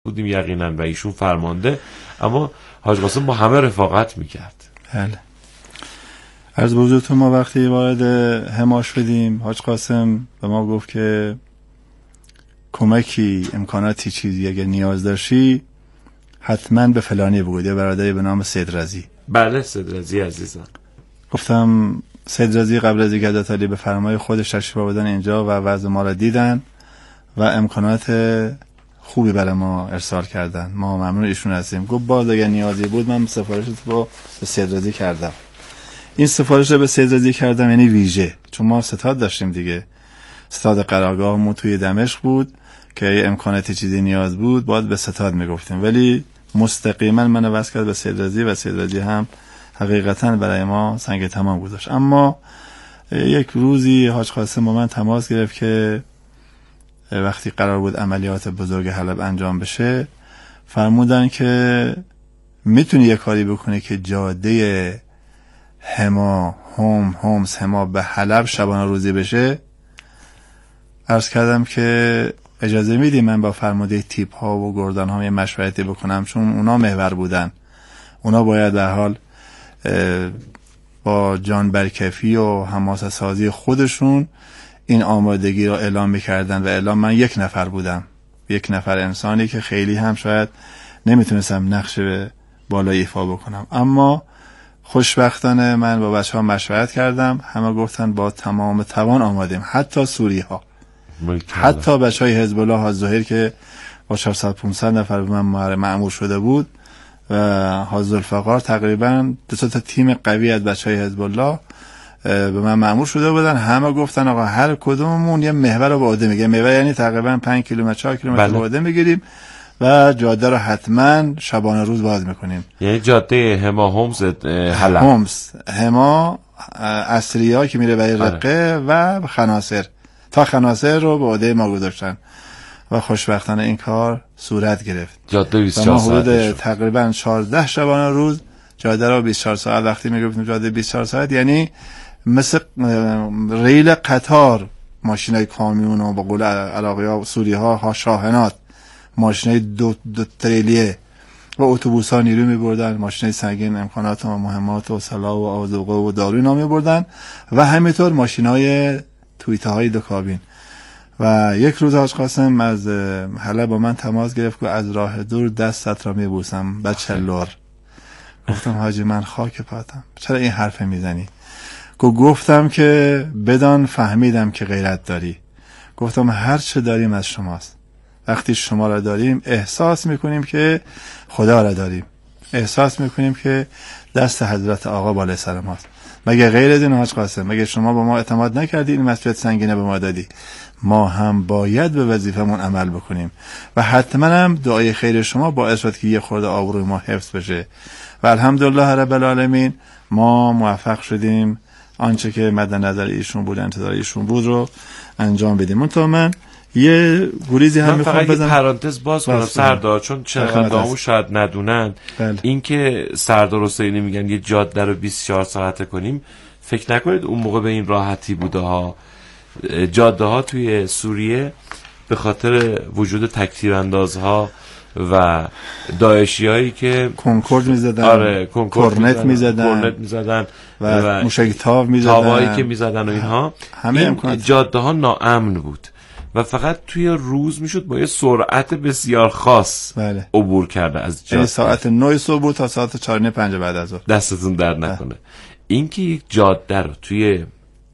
بودیم یقینا و ایشون فرمانده، اما حاج قاسم با همه رفاقت میکرد. بله. عرض به حضورتون ما وقتی وارد حما شدیم حاج قاسم به ما گفت که کمکی امکاناتی چیزی اگه نیاز داشتی حتما به فلانی بگو، یه برادری به نام سید رضی. بله سید رضی عزیزم. گفتم سید رضی قبل از اینکه حضرت علی به فرمای خودش تشریف آوردن اینجا و وضع ما را دیدن و امکانات خوبی برای ما ارسال کردن، ما ممنون ایشون هستیم. گفت باز اگر نیازی بود من سفارش رو به سید رضی کردم. این سفارش رو به سید رضی کردم یعنی ویژه، چون ما ستاد داشتیم دیگه، ستاد قرارگاهمون توی دمشق بود که امکاناتی چیزی نیاز بود باید به ستاد میگفتیم، ولی مستقیما من وصل کرد به سید رضی و سید رضی هم حقیقتا برای ما سنگ تمام گذاشت. اما یک روزی حاج قاسم با من تماس گرفت که وقتی قرار بود عملیات بزرگ حلب انجام بشه فرمودن که میتونی یه کاری بکنی که جاده حما هومس حما به حلب شبانه روزی بشه. عرض کردم که اجازه میدی من با فرمانده تیپ ها و گردان ها یه مشورتی بکنم، چون اونا محور بودن، اونا باید در حال با جان برکفی و حماسه سازی خودشون این آمادگی رو اعلام میکردن و اعلام من یک نفر بودم، یک نفر انسانی که خیلی هم شاید نمیتونستم نقش بالایی ایفا بکنم. اما خوشبختانه من با بچه ها مشورت کردم، همه گفتن با تمام توان آمادیم، حتی سوری ها، حتی بچه های حزب الله حاج ظاهر که با 400-500 نفر به من مأمور شده بود و حاج ذوالفقار تقریبا 2 تا تیم قوی از بچه های حزب الله به من مأمور شده بودن. همه گفتن آقا هر کدوممون یه محور رو به عهده میگیریم، محور یعنی تقریبا 5 کیلومتر 4 کیلومتر به عهده میگیریم و جاده رو حتما شبانه روز باز میکنیم. یعنی جاده حما هومس حلب، هومس حما اصلیه که میره به رقه و خناصر تا خناصر رو به عهده ما گذاشتن و خوشبختانه این کار صورت گرفت. جاده 24 ساعت تقریبا 14 شبانه روز جاده رو 24 ساعت، وقتی میگفتیم جاده 24 ساعت یعنی مثل ریل قطار، ماشینای کامیون و به قول عراقی‌ها سوری‌ها شاهنات، ماشینای دو تریلیه و اتوبوس‌ها نیرو می‌بردن، ماشینای سنگین امکانات و مهمات و سلاح و آذوقه و دارو اینا می‌بردن و همینطور ماشینای تویته‌های دو کابین. و یک روز حاج قاسم از حلب با من تماس گرفت که از راه دور دستت را می‌بوسم بچه لور. گفتم حاجی من خاک پاتم، چرا این حرف میزنی؟ گفتم که بدان فهمیدم که غیرت داری. گفتم هر چه داریم از شماست، وقتی شما را داریم احساس میکنیم که خدا را داریم، احساس میکنیم که دست حضرت آقا بالای سر ماست. مگه غیر از این حاج قاسم؟ مگه شما با ما اعتماد نکردی این مسئولیت سنگینه به ما دادی؟ ما هم باید به وظیفمون عمل بکنیم و حتما هم دعای خیر شما باعث شد که یه خورده آبروی ما حفظ بشه و الحمدلله رب العالمین ما موفق شدیم آنچه که مد نظر ایشون بود، انتظار ایشون بود رو انجام بدیم. من یه گریزی هم میخوام بزنم، فقط پرانتز باز کنم سردار، چون شنونده‌هامون شاید ندونن. این که سردار حسینی میگن یه جاده رو 24 ساعته کنیم، فکر نکنید اون موقع به این راحتی بوده ها. جاده ها توی سوریه به خاطر وجود تکتیراندازها و داعشی هایی که کنکورد میزدن، آره کورنت میزدن و موشک تاو میزدن، تاوایی که میزدن و اینها، این جاده ها ناامن بود و فقط توی روز میشد با یه سرعت بسیار خاص عبور کرده از جاده. ساعت 9 صبح بود تا ساعت 4:05 بعد از ظهر. دستتون درد نکنه. این که یک جاده رو توی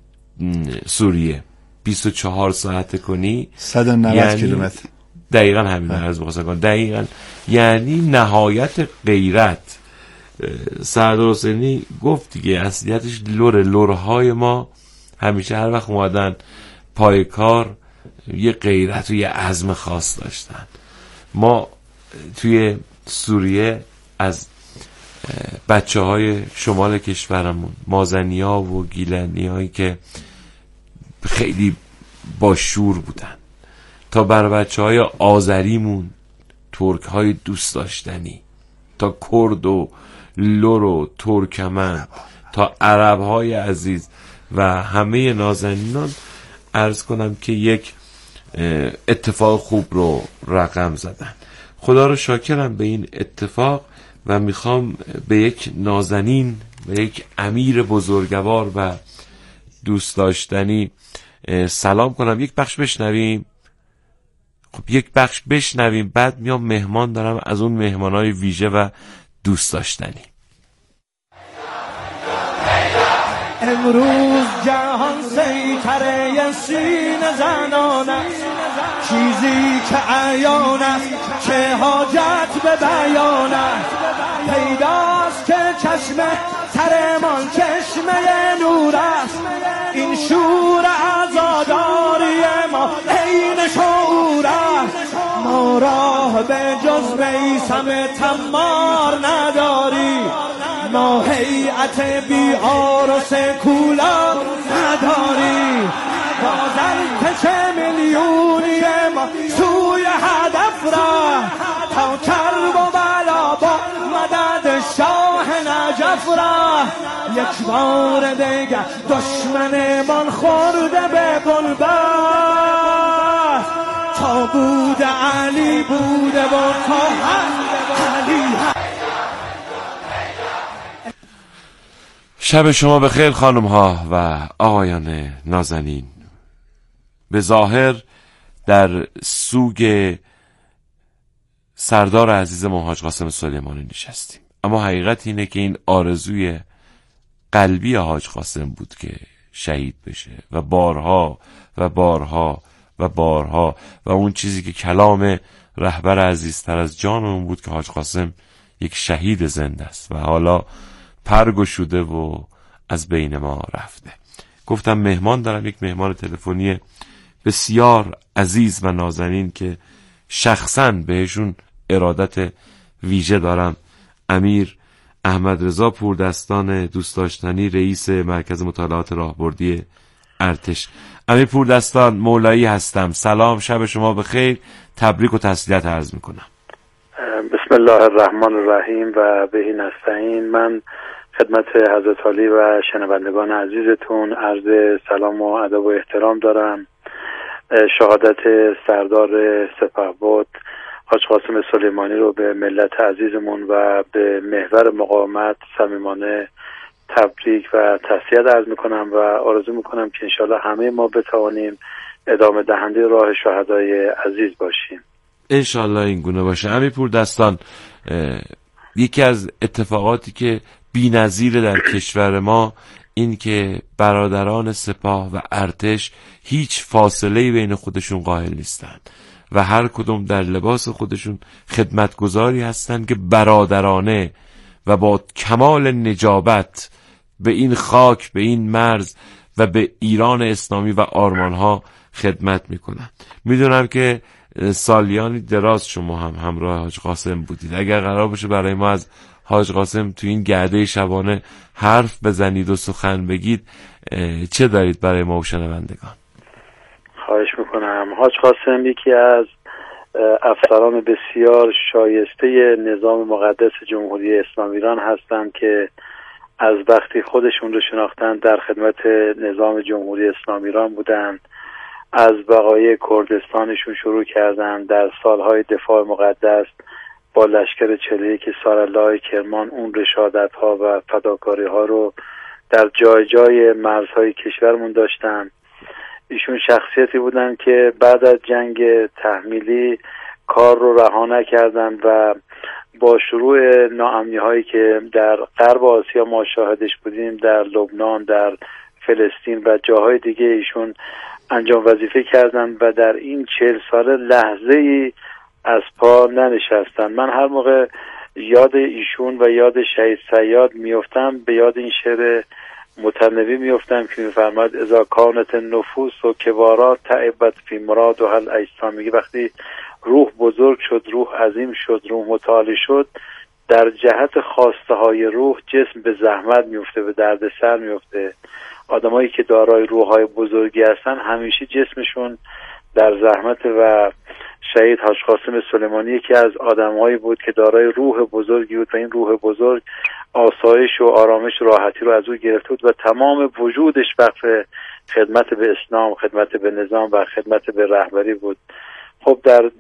سوریه 24 ساعته کنی 190 یعنی کیلومتر، دقیقاً همین عرض بخواستم کنم، دقیقاً یعنی نهایت غیرت. سردار حسینی گفت دیگه اصلیتش لورهای ما همیشه هر وقت اومدن پای کار یه غیرت و یه عزم خاص داشتن. ما توی سوریه از بچه های شمال کشورمون، مازنی ها و گیلانی هایی که خیلی با شور بودن، تا بر بچه های آذریمون، ترک های دوست داشتنی، تا کرد و لور و ترکمن، تا عرب های عزیز و همه نازنینان، عرض کنم که یک اتفاق خوب رو رقم زدن. خدا رو شاکرم به این اتفاق و میخوام به یک نازنین، به یک امیر بزرگوار و دوست داشتنی سلام کنم. یک بخش بشنویم. خب یک بخش بشنویم، بعد میام مهمان دارم از اون مهمانای ویژه و دوست داشتنی. امروز جهان سیطره سینه زنان است، چیزی که عیان است چه حاجت به بیان است. پیداست که چشم ترمان چشمه نور است، این شور عزاداری ما عین شعور است. ما راه به جز میثم تمار نداری، ما هیئت بیعار و سکولار نداری. بازر که چه میلیونی ما سوی هدف را، تا کرب و بلا با مدد شاه نجف را. یک بار دیگر دشمنمان خورده به بلبست، تا بود علی بوده و تا علی. شب شما بخیر خانم ها و آقایان نازنین. به ظاهر در سوگ سردار عزیز ما حاج قاسم سلیمانی نشستیم، اما حقیقت اینه که این آرزوی قلبی حاج قاسم بود که شهید بشه و بارها و بارها و بارها، و اون چیزی که کلام رهبر عزیزتر از جانمون بود که حاج قاسم یک شهید زنده است و حالا پرگشوده و از بین ما رفته. گفتم مهمان دارم، یک مهمان تلفنی بسیار عزیز و نازنین که شخصاً بهشون ارادت ویژه دارم. امیر احمد رضا پوردستان دوست داشتنی، رئیس مرکز مطالعات راهبردی ارتش. امیر پوردستان، مولایی هستم. سلام، شب شما بخیر، تبریک و تسلیت عرض میکنم. بسم الله الرحمن الرحیم و بهی نستعین. من خدمت حضرت عالی و شنوندگان عزیزتون عرض سلام و ادب و احترام دارم. شهادت سردار سپهبد حاج قاسم سلیمانی رو به ملت عزیزمون و به محور مقاومت صمیمانه تبریک و تسلیت عرض میکنم و آرزو میکنم که انشالله همه ما بتوانیم ادامه دهنده راه شهدای عزیز باشیم. انشالله این گونه باشه. امیر پوردستان، یکی از اتفاقاتی که بی‌نظیر در کشور ما این که برادران سپاه و ارتش هیچ فاصله‌ای بین خودشون قائل نیستند و هر کدوم در لباس خودشون خدمتگزاری هستند که برادرانه و با کمال نجابت به این خاک، به این مرز و به ایران اسلامی و آرمانها خدمت میکنند. میدونم که سالیانی دراز شما هم همراه حاج قاسم بودید. اگر قرار باشه برای ما از حاج قاسم تو این گرده شبانه حرف بزنید و سخن بگید، چه دارید برای ما و شنوندگان؟ خواهش میکنم. حاج قاسم یکی از افسران بسیار شایسته نظام مقدس جمهوری اسلامی ایران هستند که از وقتی خودشون رو شناختن در خدمت نظام جمهوری اسلامی ایران بودند. از بقایای کردستانشون شروع کردن، در سالهای دفاع مقدس با لشکر 41 سارالله کرمان اون رشادت ها و فداکاری ها رو در جای جای مرزهای کشورمون داشتن. ایشون شخصیتی بودن که بعد از جنگ تحمیلی کار رو رها نکردن و با شروع ناامنی هایی که در غرب آسیا ما شاهدش بودیم، در لبنان، در فلسطین و جاهای دیگه، ایشون انجام وظیفه کردن و در این 40 ساله لحظه ای از پا ننشستن. من هر موقع یاد ایشون و یاد شهید صیاد میفتم به یاد این شعر متنبی میفتم که میفرماد اذا کانت النفوس و کبارات تعبت فی مراد و هل اجسام. میگه وقتی روح بزرگ شد، روح عظیم شد، روح متعالی شد، در جهت خواسته های روح جسم به زحمت میفته، به درد سر میفته. آدمایی که دارای روح‌های بزرگی هستن همیشه جسمشون در زحمت و شهید حاج قاسم سلیمانی یکی از آدمایی بود که دارای روح بزرگی بود و این روح بزرگ آسایش و آرامش و راحتی رو از او گرفته بود و تمام وجودش وقف خدمت به اسلام، خدمت به نظام و خدمت به رهبری بود. خب در این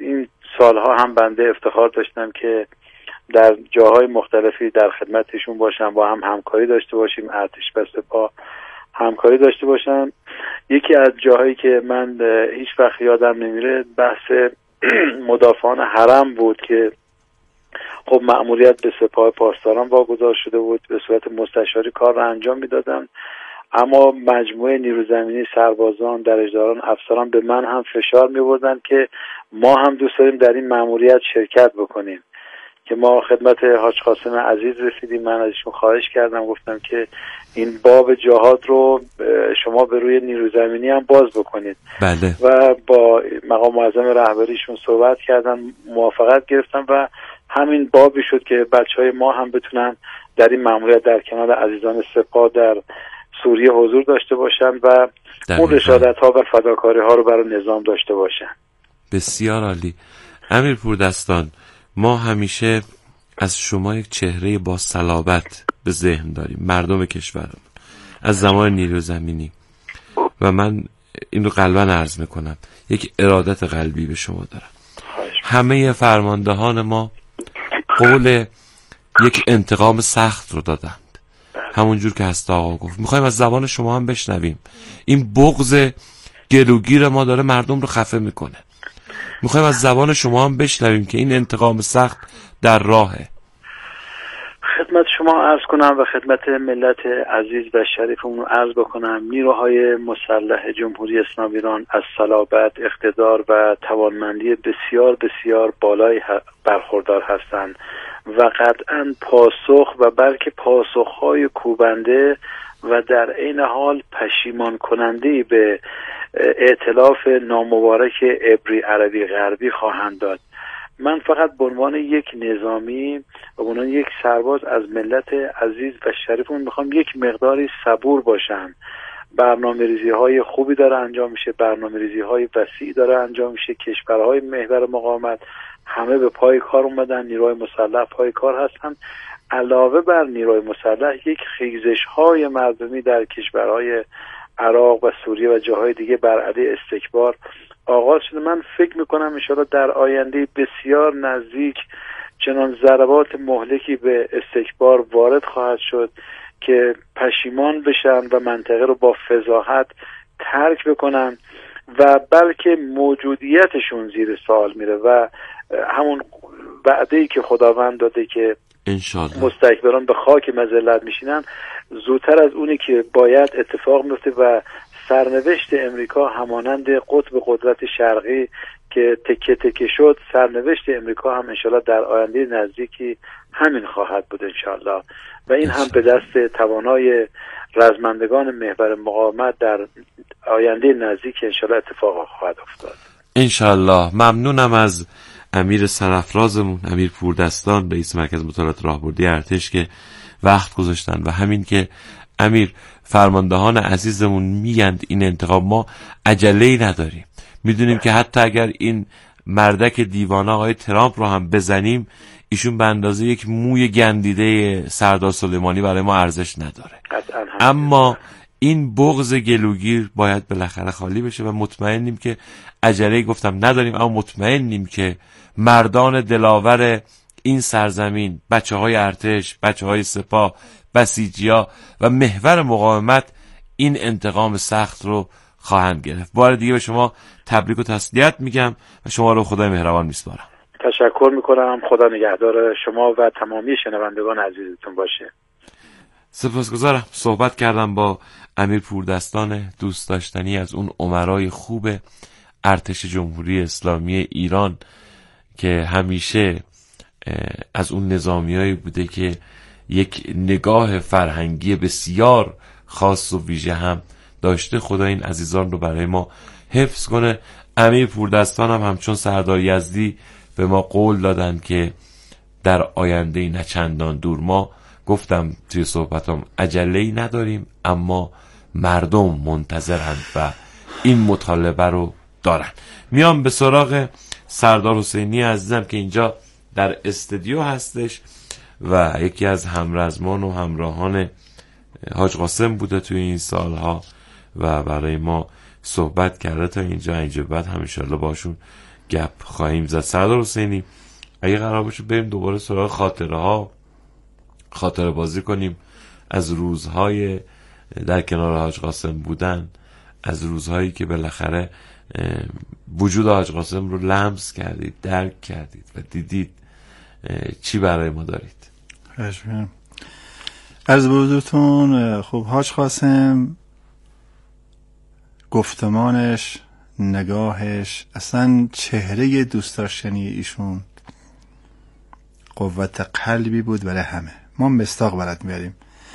سالها هم بنده افتخار داشتم که در جاهای مختلفی در خدمتشون باشم، با هم همکاری داشته باشیم، ارتش و سپاه همکاری داشته باشم. یکی از جاهایی که من هیچ وقت یادم نمیره بحث مدافعان حرم بود که خب مأموریت به سپاه پاسداران واگذار شده بود، به صورت مستشاری کار را انجام میدادن، اما مجموعه نیرو زمینی، سربازان، درجه‌داران، افسران به من هم فشار می‌آوردن که ما هم دوست داریم در این مأموریت شرکت بکنیم. که ما خدمت حاج قاسم عزیز رسیدیم، من ازشون خواهش کردم، گفتم که این باب جهاد رو شما به روی نیرو زمینی هم باز بکنید. بله. و با مقام معظم رهبریشون صحبت کردن، موافقت گرفتم و همین بابی شد که بچهای ما هم بتونن در این مأموریت در کنار عزیزان سپاه در سوریه حضور داشته باشن و اون رشادت ها و فداکاری ها رو برای نظام داشته باشن. بسیار عالی. امیر پوردستان، ما همیشه از شما یک چهره با صلابت به ذهن داریم، مردم کشورمون، از زمان نیرو زمینی، و من این رو قلباً عرض میکنم، یک ارادت قلبی به شما دارم. همه فرماندهان ما قول یک انتقام سخت رو دادند، همونجور که هست آقا گفت. میخوایم از زبان شما هم بشنویم. این بغض گلوگیر ما داره مردم رو خفه میکنه. میخوایم از زبان شما هم بشنویم که این انتقام سخت در راهه. خدمت شما عرض کنم و خدمت ملت عزیز و شریفمون عرض بکنم، نیروهای مسلح جمهوری اسلامی ایران از صلابت، اقتدار و توانمندی بسیار بسیار بالایی برخوردار هستند و قطعاً پاسخ و بلکه پاسخهای کوبنده و در عین حال پشیمان کننده به ائتلاف نامبارک عبری عربی غربی خواهند داد. من فقط به عنوان یک نظامی و به عنوان یک سرباز از ملت عزیز و شریفمون میخوام یک مقداری صبور باشن. برنامه‌ریزی های خوبی داره انجام میشه، برنامه‌ریزی های وسیع داره انجام میشه، کشورهای محور مقاومت همه به پای کار اومدن، نیروهای مسلح پای کار هستن. علاوه بر نیروهای مسلح یک خیزش های مردمی در کشورهای عراق و سوریه و جاهای دیگه بر علیه استکبار آغاز شده. من فکر میکنم انشاءالله در آینده بسیار نزدیک چنان ضربات مهلکی به استکبار وارد خواهد شد که پشیمان بشن و منطقه رو با فضاحت ترک بکنن و بلکه موجودیتشون زیر سوال میره و همون وعده‌ای که خداوند داده که انشالله مستکبران به خاک مذلت میشینن زودتر از اونی که باید اتفاق میفته و سرنوشت امریکا همانند قطب قدرت شرقی که تکه تکه شد، سرنوشت امریکا هم انشالله در آینده نزدیکی همین خواهد بود انشالله و این هم به دست توانای رزمندگان محور مقاومت در آینده نزدیک انشالله اتفاق خواهد افتاد انشالله. ممنونم از امیر سرافرازمون، امیر پوردستان، رئیس مرکز مطالعات راهبردی ارتش که وقت گذاشتن و همین که امیر فرماندهان عزیزمون میگند این انتقام ما عجله‌ای نداریم. میدونیم که حتی اگر این مردک دیوانه آقای ترامپ رو هم بزنیم ایشون به اندازه یک موی گندیده سردار سلیمانی برای ما ارزش نداره. اما این بغض گلوگیر باید بالاخره خالی بشه و مطمئنیم که عجله‌ای گفتم نداریم، اما مطمئنیم که مردان دلاور این سرزمین، بچه‌های ارتش، بچه‌های سپاه، بسیجی‌ها و محور مقاومت این انتقام سخت رو خواهند گرفت. بار دیگه به شما تبریک و تسلیت میگم و شما رو خدای مهربان میسپارم. تشکر میکنم. خدا نگهدار شما و تمامی شنوندگان عزیزتون باشه. سپاسگزارم. صحبت کردم با امیر پوردستان دوست داشتنی از اون امرای خوب ارتش جمهوری اسلامی ایران که همیشه از اون نظامیایی بوده که یک نگاه فرهنگی بسیار خاص و ویژه هم داشته. خدا این عزیزان رو برای ما حفظ کنه. امیر پوردستان هم همچون سردار یزدی به ما قول دادن که در آینده نه چندان دور، ما گفتم توی صحبتام عجله‌ای نداریم اما مردم منتظرند و این مطالبه رو دارن. میام به سراغ سردار حسینی عزیزم که اینجا در استودیو هستش و یکی از همرزمان و همراهان حاج قاسم بوده توی این سالها و برای ما صحبت کرده تا اینجا بعد هم انشالله باشون گپ خواهیم زد. سردار حسینی، اگه قرار باشه بریم دوباره سراغ خاطره بازی کنیم از روزهای در کنار حاج قاسم بودن، از روزهایی که بالاخره وجود حاج قاسم رو لمس کردید، درک کردید و دیدید، چی برای ما دارید؟ عرض به حضورتون، خب حاج قاسم گفتمانش، نگاهش، اصلا چهره دوست داشتنی ایشون قوت قلبی بود برای همه. ما مصداق برات میاریم.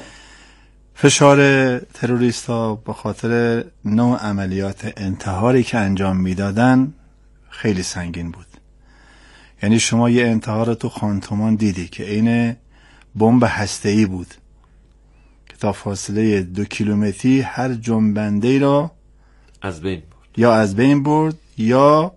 فشار تروریستا به خاطر نوع عملیات انتحاری که انجام میدادن خیلی سنگین بود. یعنی شما یه انتحار تو خانتومان دیدی که عین بمب هسته‌ای بود که تا فاصله 2 کیلومتری هر جنبنده را از بین برد یا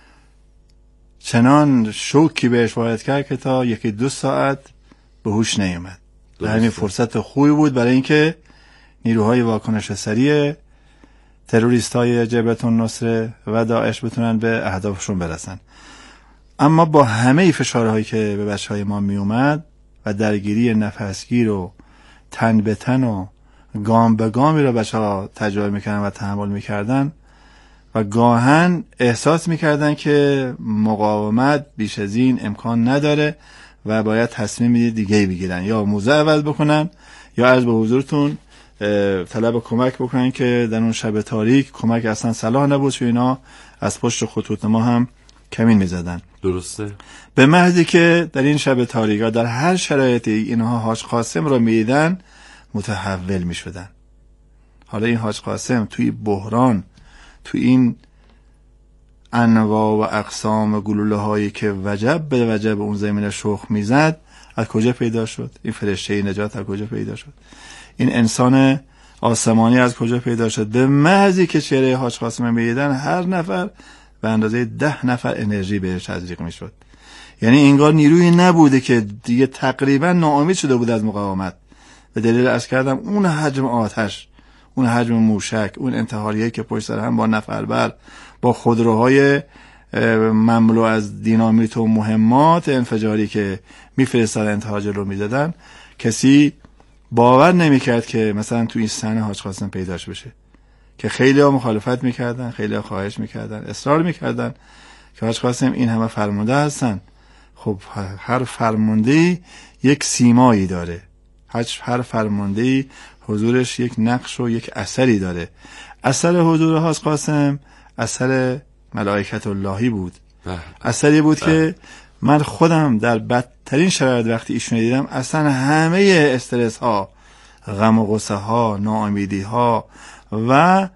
چنان شوکی بهش وارد کرد که تا 1-2 ساعت به هوش نیامد. همین فرصت خوبی بود برای اینکه نیروهای واکنش سریع تروریستای جبهه النصره و داعش بتونن به اهدافشون برسن. اما با همه فشارهایی که به بچهای ما می اومد و درگیری نفسگیر و تن به تن و گام به گامی رو بچه‌ها تجربه میکردن و تحمل میکردن و گاهن احساس میکردن که مقاومت بیش از این امکان نداره و باید تصمیم دیگه بگیرن، یا موضع عوض بکنن یا عرض به حضورتون طلب کمک بکنن که در اون شب تاریک کمک اصلا صلاح نبود، چون اینا از پشت خطوط ما هم کمین میزدن. درسته. به محضی که در این شب تاریک ها در هر شرایطی اینها حاج قاسم رو میدیدن متحول میشدن. حالا این حاج قاسم توی بحران، توی این انواع و اقسام گلوله هایی که وجب به وجب اون زمین شخم میزد، از کجا پیدا شد؟ این فرشته نجات از کجا پیدا شد؟ این انسان آسمانی از کجا پیدا شد؟ به محضی که چهره حاج قاسم میدیدن هر نفر به اندازه 10 نفر انرژی بهش تزریق میشد. یعنی انگار نیروی نبوده که دیگه تقریبا ناامید شده بود از مقاومت. به دلیل عرض کردم اون حجم آتش، اون حجم موشک، اون انتحاریه که پشت سر هم با نفربر، با خودروهای مملو از دینامیت و مهمات انفجاری که میفرستادن انتحار جلو میدادن، کسی باور نمیکرد که مثلا تو این صحنه حاج قاسم پیداش بشه، که خیلی ها مخالفت میکردن، خیلی ها خواهش میکردن، اصرار میکردن که حاج قاسم این همه فرمانده هستن. خب هر فرماندهی یک سیمایی داره، هر فرماندهی حضورش یک نقش و یک اثری داره. اثر حضور حاج قاسم اثر ملائکت اللهی بود. اثری بود که من خودم در بدترین شرایط وقتی ایشون دیدم، اصلا همه استرس ها، غم و غصه ها، ناامیدی ها و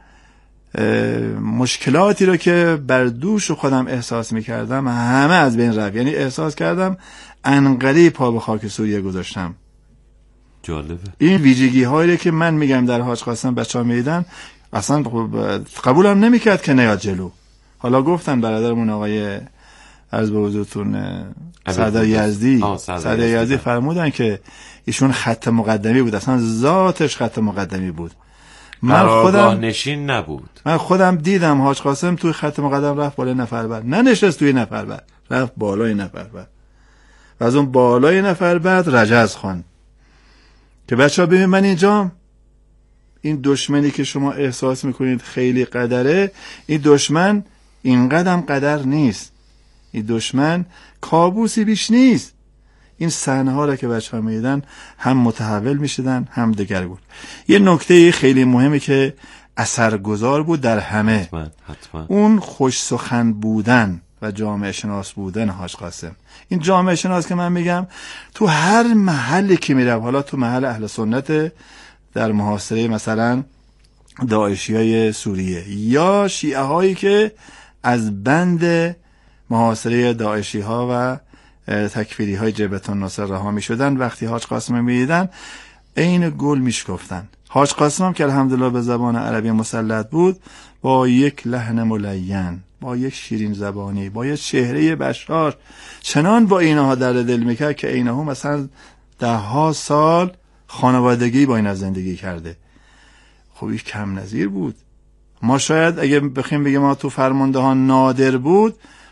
مشکلاتی رو که بر دوش خودم احساس میکردم همه از بین رفت. یعنی احساس کردم انقدر پا به خاک سوریه گذاشتم. جالبه. این ویژگی هایی که من میگم در حاج قاسم بچه‌ها میدیدن اصلا قبولم نمیکرد که نیاد جلو. حالا گفتن برادرمون آقای عرض به حضورتون سردار یزدی فرمودن که ایشون خط مقدمی بود، اصلا ذاتش خط مقدمی بود. من خودم نشین نبود. من خودم دیدم حاج قاسم توی خط مقدم رفت بالای نفربر، ننشست توی نفربر، رفت بالای نفربر و از اون بالای نفربر رجز خوان که بچه ها ببین من اینجام، این دشمنی که شما احساس میکنید خیلی قدره، این دشمن این قدم قدر نیست، این دشمن کابوسی بیش نیست. این صحنه ها را که بچه ها میدیدن هم متحول میشدن هم دگرگون. یه نکته خیلی مهمی که اثرگذار بود در همه، حتما. اون خوش سخن بودن و جامعه شناس بودن حاج قاسم. این جامعه شناس که من میگم تو هر محلی که میرم، حالا تو محل اهل سنت در محاصره مثلا داعشیای سوریه یا شیعه هایی که از بند محاصره داعشی ها و تکفیری های جبهه النصره رها می شدن، وقتی حاج قاسم می دیدن عین گل می شکفتن. حاج قاسم هم که الحمدلله به زبان عربی مسلط بود، با یک لحن ملین، با یک شیرین زبانی، با یک چهره بشار چنان با اینها در دل میکرد که اینها مثلا 10 سال خانوادگی با اینا زندگی کرده. خب این کم نظیر بود. ما شاید اگه بخیم بگیم ما تو فرمانده ها نادر بود،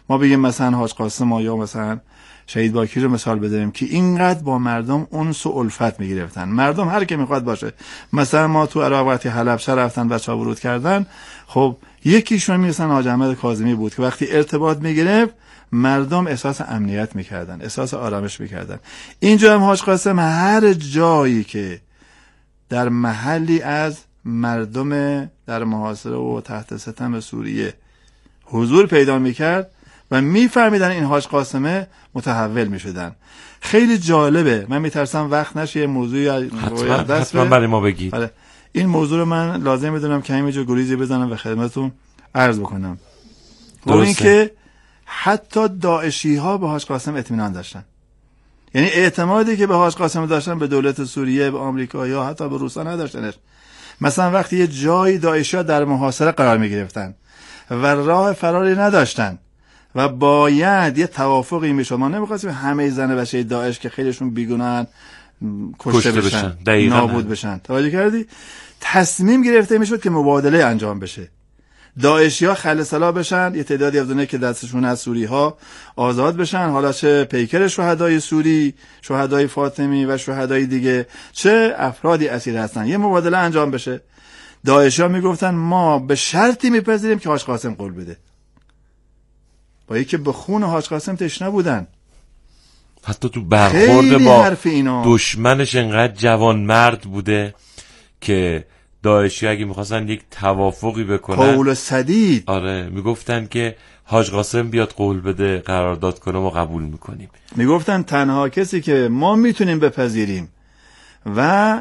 ما بگیم مثلا حاج قاسم یا مثلا شهید باکی رو مثال بزنیم که اینقدر با مردم انس و الفت میگرفتن. مردم هر کی میخواد باشه، مثلا ما تو عراق وقتی حلبچه رفتن بچه‌ها ورود کردن، خب یکیشون میرسن حاج احمد کاظمی بود که وقتی ارتباط میگرفت مردم احساس امنیت میکردن، احساس آرامش میکردن. اینجا هم حاج قاسم هر جایی که در محلی از مردم در محاصره و تحت ستم سوریه حضور پیدا میکرد و میفهمیدن این حاج قاسمه، متحول میشدن. خیلی جالبه، من میترسم وقت نشه یه موضوعی حتما برای ما بگید. این موضوع رو من لازم میدونم که همینجا گریزی بزنم و خدمتتون عرض بکنم. و این که حتی داعشی ها به حاج قاسم اطمینان داشتن، یعنی اعتمادی که به حاج قاسم داشتن به دولت سوریه، به آمریکا یا حتی به روسا نداشتنش. مثلا وقتی یه جایی داعشی ها در محاصره قرار میگرفتن و راه فراری نداشتن و باید یه توافقی میشد، ما نمیخواستیم همه زن بچه داعش که خیلیشون بیگناهن کشته بشن، نابود بشن. توجه کردی؟ تصمیم گرفته میشد که مبادله انجام بشه، داعشی ها خلصلا بشن، یه تعدادی از اونایی که دستشون از سوری ها آزاد بشن، حالا چه پیکر شهدای سوری، شهدای فاطمی و شهدای دیگه، چه افرادی اسیر هستن، یه مبادله انجام بشه. داعشی ها میگفتن ما به شرطی میپذیریم که حاج قاسم قول بده، با اینکه به خون حاج قاسم تشنه بودن. حتی تو برخورد با دشمنش انقدر جوان مرد بوده که داعشی اگه میخواستن یک توافقی بکنن، قول سدید، آره، میگفتن که حاج قاسم بیاد قول بده، قرارداد کنه، ما قبول میکنیم. میگفتن تنها کسی که ما میتونیم بپذیریم و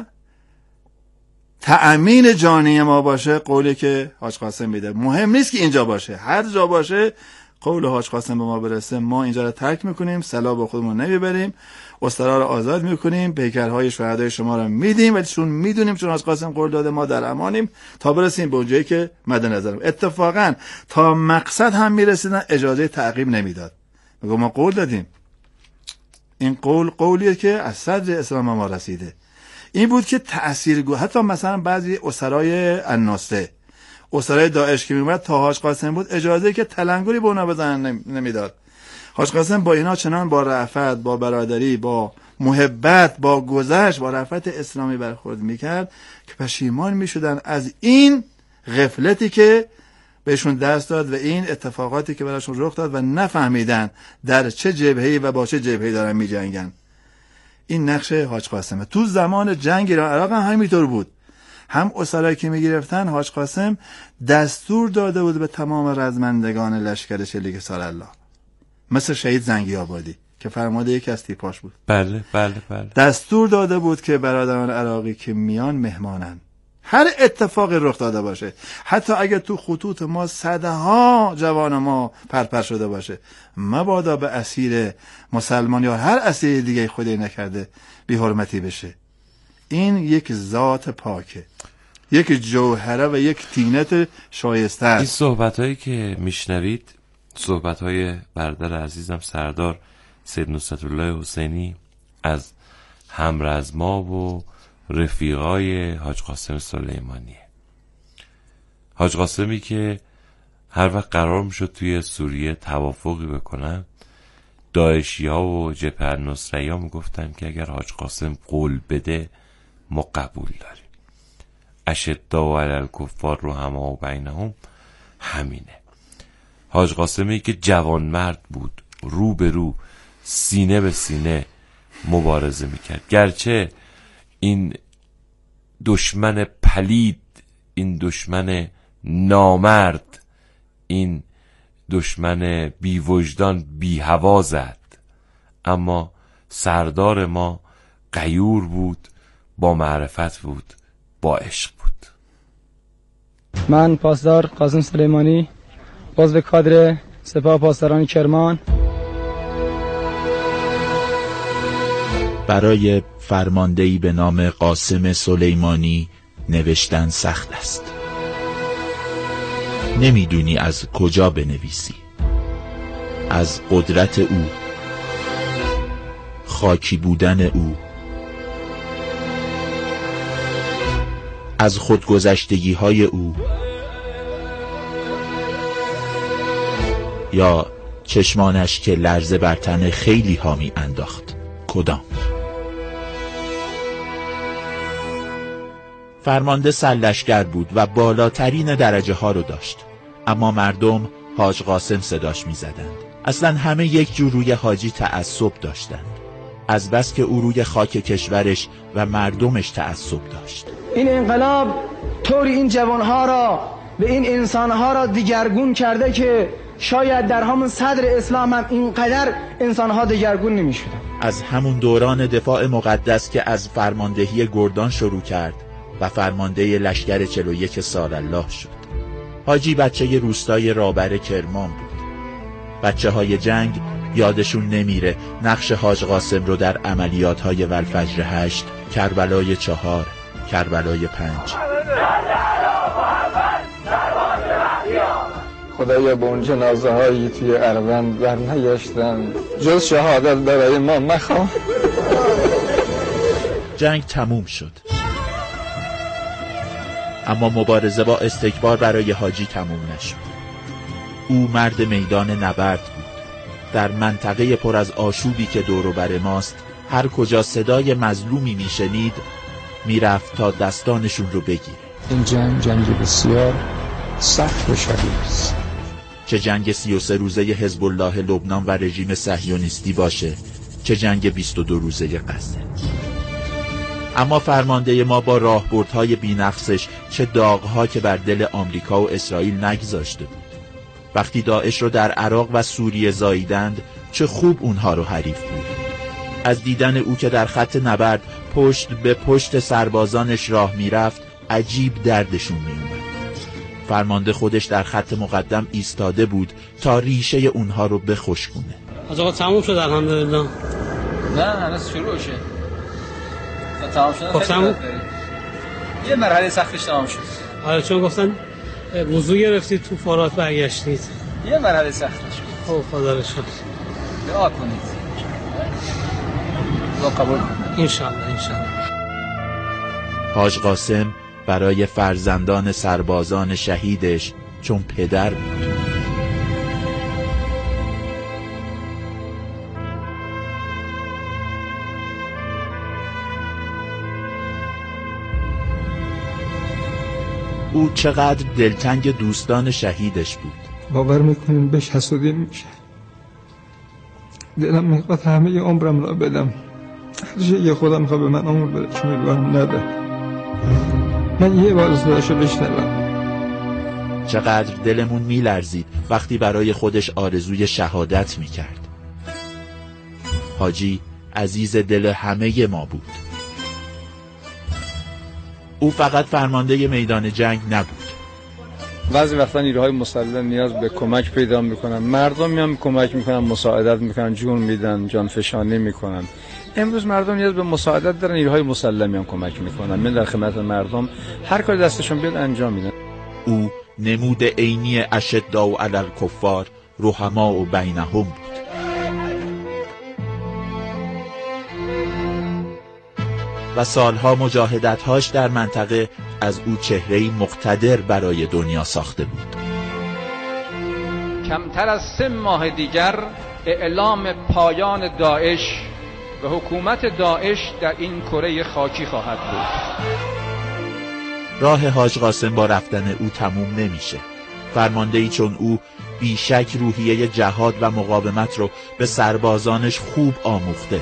تأمین جانی ما باشه قولی که حاج قاسم میده. مهم نیست که اینجا باشه، هر جا باشه قول حاج قاسم به ما برسه، ما اینجا رو ترک میکنیم، سلاح با خودمون نمیبریم، اسرا رو آزاد میکنیم، پیکرهای شهدای شما رو میدیم، ولی چون میدونیم چون حاج قاسم قول داده ما در امانیم تا برسیم به اونجایی که مد نظرم. اتفاقا تا مقصد هم میرسیدن اجازه تعقیب نمیداد، میگم ما قول دادیم. این قولیه که از صدر اسلام ما رسیده. این بود که تاثیرگذار، حتی مثلا بعضی اسرای الناصره، اسرای داعش که میومد تا حاج قاسم بود اجازه که تلنگری به اونا بزنن نمیداد. حاج قاسم با اینا چنان با رأفت، با برادری، با محبت، با گذشت، با رأفت اسلامی برخورد میکرد که پشیمان میشدن از این غفلتی که بهشون دست داد و این اتفاقاتی که براشون رخ داد و نفهمیدن در چه جبهه‌ای و با چه جبهه‌ای دارن میجنگن. این نقش حاج قاسمه. تو زمان جنگ ایران عراق هم همینطور بود. هم اسرایی که میگرفتن حاج قاسم دستور داده بود به تمام رزمندگان لشکر شلیک سالالله، مثل شهید زنگی آبادی که فرمانده یکی از تیپاش بود. بله بله بله. دستور داده بود که برادران عراقی که میان مهمانن، هر اتفاقی رخ داده باشه، حتی اگر تو خطوط ما صدها جوان ما پرپر شده باشه، مبادا به اسیر مسلمان یا هر اسیر دیگه خدای نکرده بی حرمتی بشه. این یک ذات پاکه، یک جوهره و یک طینت شایسته است. این صحبت‌هایی که میشنوید صحبت‌های برادر عزیزم سردار سید نصرتالله حسینی از همرزما و رفیقای حاج قاسم سلیمانیه. حاج قاسمی که هر وقت قرار میشد توی سوریه توافقی بکنن، داعشی‌ها و جبهه النصره‌ها میگفتن که اگر حاج قاسم قول بده ما قبول داریم. اشداء علی الکفار رحماء بینهم همینه. حاج قاسمی که جوان مرد بود، رو به رو، سینه به سینه مبارزه میکرد، گرچه این دشمن پلید، این دشمن نامرد، این دشمن بی وجدان بی هوا زد، اما سردار ما غیور بود، با معرفت بود، با عشق بود. من پاسدار قاسم سلیمانی، عضو کادر سپاه پاسداران کرمان. برای فرماندهی به نام قاسم سلیمانی نوشتن سخت است. نمیدونی از کجا بنویسی. از قدرت او، خاکی بودن او، از خودگذشتگی های او، یا چشمانش که لرزه بر تن خیلی ها می انداخت. کدام؟ فرمانده سرلشکر بود و بالاترین درجه ها رو داشت، اما مردم حاج قاسم صداش می زدند. اصلا همه یک جور روی حاجی تعصب داشتند، از بس که او روی خاک کشورش و مردمش تعصب داشت. این انقلاب طوری این جوانها را و این انسانها را دیگرگون کرده که شاید در همون صدر اسلام هم اینقدر انسانها دیگرگون نمی شدن. از همون دوران دفاع مقدس که از فرماندهی گردان شروع کرد و فرمانده لشکر 41 سال الله شد. حاجی بچه روستای رابر کرمان بود. بچه های جنگ یادشون نمیره نقش حاج قاسم رو در عملیات های والفجر 8، کربلای 4، کربلای 5. خدایا به اون جنازه هایی توی اروند بر نگشتن، جز شهادت برای ما مخواه. جنگ تموم شد، اما مبارزه با استکبار برای حاجی تموم نشد. او مرد میدان نبرد بود. در منطقه پر از آشوبی که دور و بر ماست، هر کجا صدای مظلومی میشنید میرفت تا دستانشون رو بگیره. این جنگ بسیار سخت و شدید است. چه جنگ 33 روزه حزب الله لبنان و رژیم صهیونیستی باشه، چه جنگ 22 روزه غزه. اما فرمانده ما با راهبردهای بی‌نقصش چه داغ‌ها که بر دل آمریکا و اسرائیل نگذاشته بود. وقتی داعش رو در عراق و سوریه زاییدند، چه خوب اونها رو حریف بود. از دیدن او که در خط نبرد پشت به پشت سربازانش راه میرفت، عجیب دردشون میومد. فرمانده خودش در خط مقدم ایستاده بود تا ریشه اونها رو بخشکونه. از آقا تموم شد الحمدلله. نه هنوز شروع شه. تمام شد. گفتم یه مرحله سختش تمام شد. آره چون گفتن وضو گرفتید تو فرات برگشتید. یه مرحله سختش شد. خب خدا رو شکر. دعا کنید. دعا قبول. ان شاء الله. حاج قاسم برای فرزندان سربازان شهیدش چون پدر بود. او چقدر دلتنگ دوستان شهیدش بود. باور میکنین بهش حسودی میشه. دلم میخواد همه عمرم را بدم. هرچی خودم میخواد به من عمر بده، چون میگوهم نده. من یه بار صداشو بشنوم. چقدر دلمون میلرزید وقتی برای خودش آرزوی شهادت میکرد. حاجی عزیز دل همه ما بود. او فقط فرمانده میدان جنگ نبود. بعضی وقتا نیروهای مسلح نیاز به کمک پیدا میکنن، مردم هم کمک میکنن، مساعدت میکنن، جون میدن، جانفشانی میکنن. امروز مردم نیاز به مساعدت دارن، نیروهای مسلح هم کمک میکنن. من در خدمت مردم هر کاری دستشون بیاد انجام میدن. او نمود عینی اشداء علی الکفار رحماء بینهم بود. و سالها مجاهدت‌هاش در منطقه از او چهره‌ای مقتدر برای دنیا ساخته بود. کمتر از 3 ماه دیگر اعلام پایان داعش و حکومت داعش در این کره خاکی خواهد بود. راه حاج قاسم با رفتن او تموم نمیشه. فرماندهی چون او بیشک روحیه جهاد و مقاومت رو به سربازانش خوب آموخته.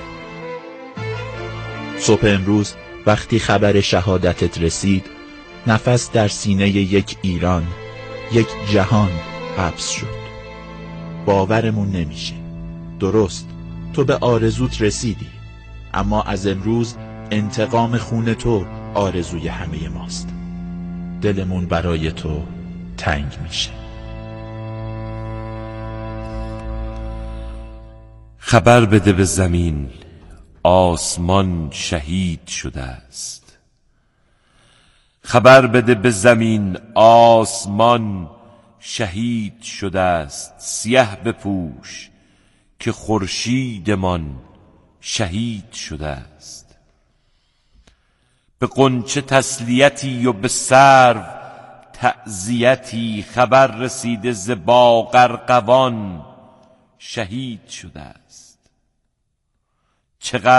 صبح امروز وقتی خبر شهادتت رسید، نفس در سینه یک ایران، یک جهان حبس شد. باورمون نمیشه. درست تو به آرزوت رسیدی، اما از امروز انتقام خون تو آرزوی همه ماست. دلمون برای تو تنگ میشه. خبر بده به زمین آسمان شهید شده است. خبر بده به زمین آسمان شهید شده است. سیه بپوش که خورشیدمان شهید شده است. به غنچه تسلیتی و به سرو تعزیتی خبر رسیده ز باقرقوان شهید شده است. چقدر